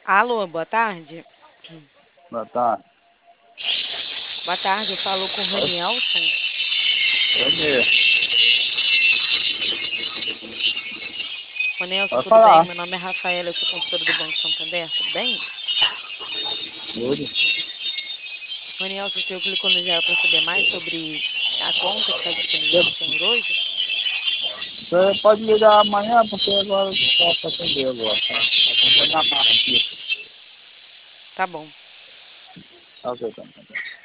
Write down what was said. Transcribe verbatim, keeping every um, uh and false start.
Alô, boa tarde. Boa tarde. Boa tarde, eu falo com o Ranielson. Eu mesmo. Ranielson, Pode tudo bem? falar. Meu nome é Rafaela, eu sou consultora do Banco Santander, tudo bem? Tudo. Ranielson, o senhor clicou no zero para saber mais sobre a conta que está disponível para o senhor hoje? Você pode ligar amanhã, porque agora eu não posso atender agora, tá? Atender na marra aqui. Tá bom. Tá ok, tá.